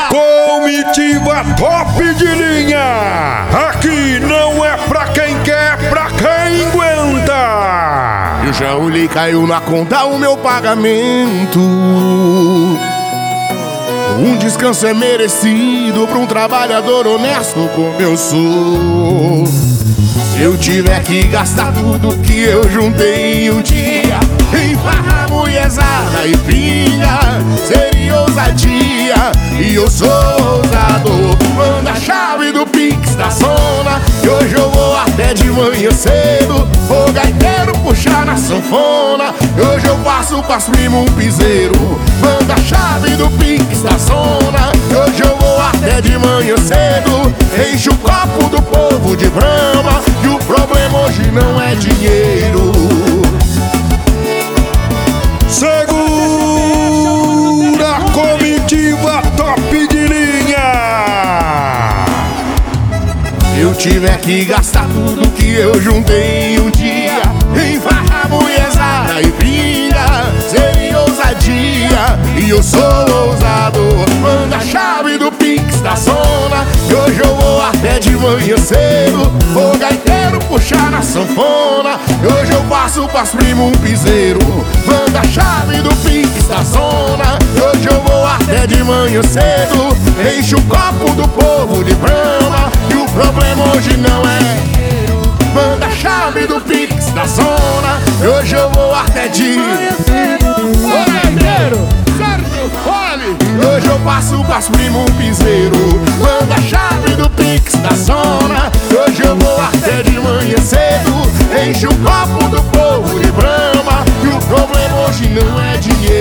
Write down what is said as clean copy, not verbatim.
Comitiva top de linha. Aqui não é pra quem quer, pra quem aguenta. Eu já olhei, caiu na conta o meu pagamento. Um descanso é merecido pra um trabalhador honesto como eu sou. Se eu tiver que gastar tudo que eu juntei em um dia em farra, mulherzada e pinga, seria ousadia, e eu sou ousado. Manda a chave do Pix da zona, e hoje eu vou até de manhã cedo. O gaiteiro puxar na sanfona, e hoje eu faço pras primo um piseiro. Manda a chave do Pix da zona, e hoje eu vou até de manhã cedo. Enche o copo do povo de Brahma, e o problema hoje não é dinheiro. Segura a comitiva top de linha. Se eu tiver que gastar tudo que eu juntei em um dia em farra, mulherzada e pinga, seria ousadia, e eu sou ousado. Manda a chave do Pix da zona, e hoje eu vou até de manhã cedo. O gaiteiro puxar na sanfona, e hoje eu faço pras primo um piseiro. Manda a chave do Pix da zona, e hoje eu vou até de manhã cedo. Enche o copo do povo de Brahma, e o problema hoje não é. Manda a chave do Pix da zona, e hoje eu vou até de manhã cedo. Ô gaiteiro, certo? Olhe, hoje eu passo pras primo um piseiro. Manda a chave do Pix da zona, e hoje eu vou até de manhã cedo. Enche o copo do povo de Brahma, e o problema hoje não é dinheiro.